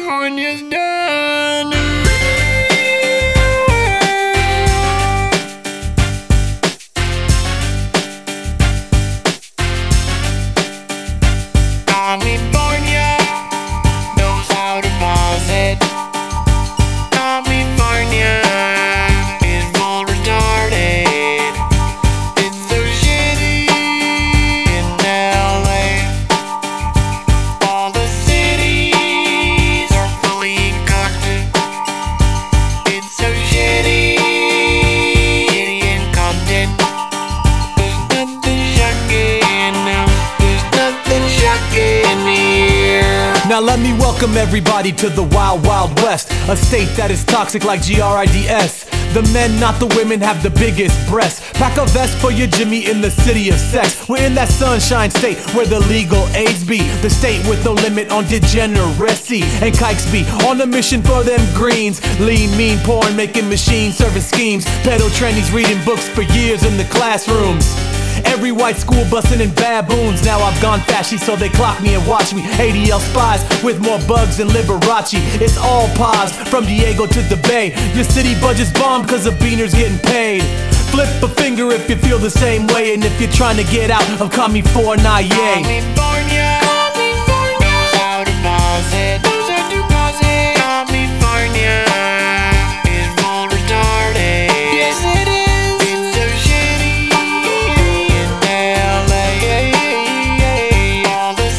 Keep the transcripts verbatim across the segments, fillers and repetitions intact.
California's done. California knows how to pause it. California is full retarded. It's so shitty in L A. All the cities are fully concocted. It's so shitty, shitty in content. There's nothing shocking now. There's nothing shocking here. Now let me welcome everybody to the Wild Wild West, a state that is toxic like G R I D S. The men, not the women, have the biggest breasts. Pack a vest for your Jimmy in the city of sex. We're in that sunshine state where the legal age be. The state with no limit on degeneracy. And kikes be on a mission for them greens. Lean, mean, porn, making machines, serving schemes. Pedo trannies reading books for years in the classrooms. Every white school bustin' in baboons. Now I've gone fashy, so they clock me and watch me. A D L spies with more bugs than Liberace. It's all pause from Diego to the Bay. Your city budget's bombed cause the beaner's getting paid. Flip a finger if you feel the same way. And if you're trying to get out of California, California knows how to pause it. Knows how to pause it. California is full retarded. Yes it is. It's so shitty in L A. All the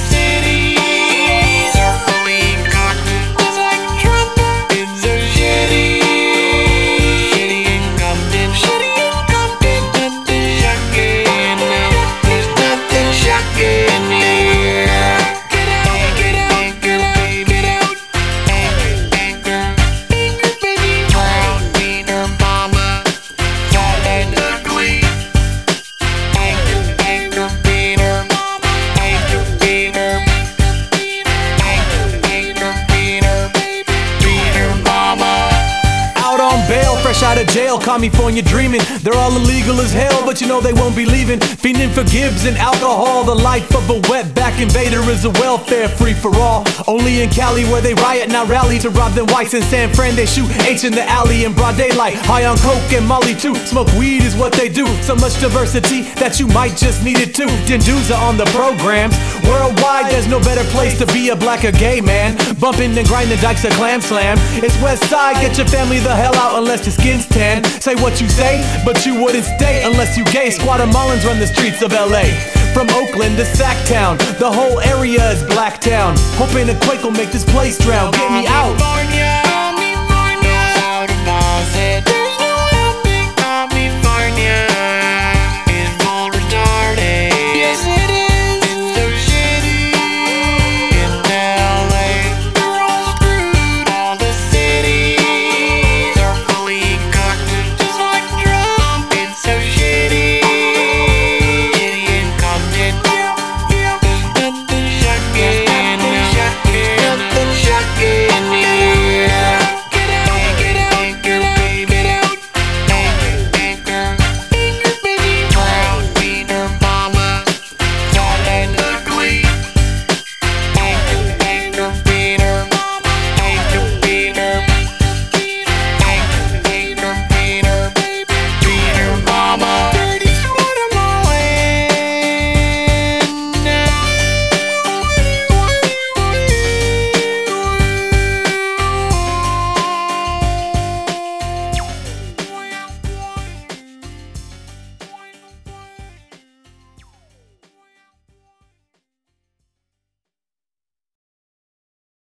cities are fully concocted. It's like Trump. It's so shitty, shitty in Compton. Shitty in Compton. Nothing shocking now. There's nothing shocking here. Get out, get out, get out, get out. Anchor, anchor, anchor, baby. Proud wiener mama, fat and ugly. Anchor, anchor, wiener mama. Anchor, wiener. Anchor, anchor, wiener, baby. Wiener mama. out on bail, fresh out of jail, California dreaming. They're all illegal as hell, but you know they won't be leaving. Fiending for Gibbs and alcohol, the life of a wetback invader is a welfare free for all. Only in Cali where they riot, now rally to rob them whites. In San Fran they shoot H in the alley in broad daylight. High on coke and molly too, smoke weed is what they do. So much diversity that you might just need it too. Denduza on the programs, worldwide there's no better place to be a black or gay man. Bumping and grinding dikes a clam slam. It's West Side, get your family the hell out unless your skin's tan. Say what you say, but you wouldn't stay unless you gay. Guatemalans run the streets of L A. From Oakland to Sacktown, the whole area is Blacktown. Hoping a quake will make this place drown. Get me out.